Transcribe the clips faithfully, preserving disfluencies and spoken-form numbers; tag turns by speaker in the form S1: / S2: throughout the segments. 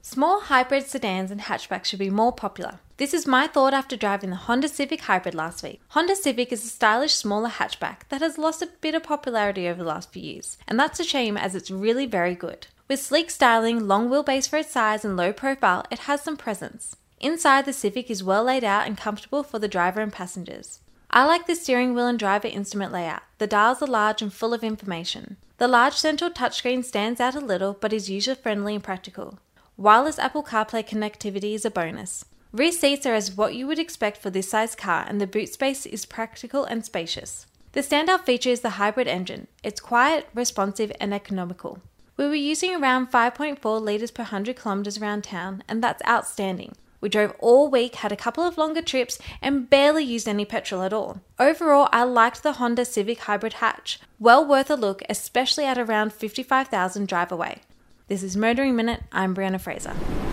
S1: Small hybrid sedans and hatchbacks should be more popular. This is my thought after driving the Honda Civic Hybrid last week. Honda Civic is a stylish, smaller hatchback that has lost a bit of popularity over the last few years, and that's a shame as it's really very good. With sleek styling, long wheelbase for its size and low profile, it has some presence. Inside, the Civic is well laid out and comfortable for the driver and passengers. I like the steering wheel and driver instrument layout. The dials are large and full of information. The large central touchscreen stands out a little but is user-friendly and practical. Wireless Apple CarPlay connectivity is a bonus. Rear seats are as what you would expect for this size car, and the boot space is practical and spacious. The standout feature is the hybrid engine. It's quiet, responsive, and economical. We were using around five point four litres per one hundred kilometres around town, and that's outstanding. We drove all week, had a couple of longer trips, and barely used any petrol at all. Overall, I liked the Honda Civic Hybrid hatch. Well worth a look, especially at around fifty-five thousand drive away. This is Motoring Minute. I'm Brianna Fraser.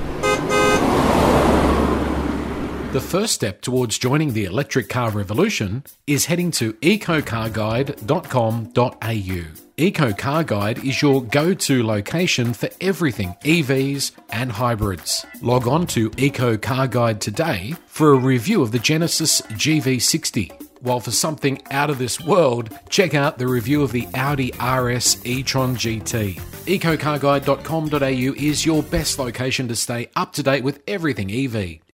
S2: The first step towards joining the electric car revolution is heading to eco car guide dot com dot a u. EcoCarGuide is your go-to location for everything E Vs and hybrids. Log on to EcoCarGuide today for a review of the Genesis G V sixty. While for something out of this world, check out the review of the Audi R S e-tron G T. eco car guide dot com dot a u is your best location to stay up to date with everything E V.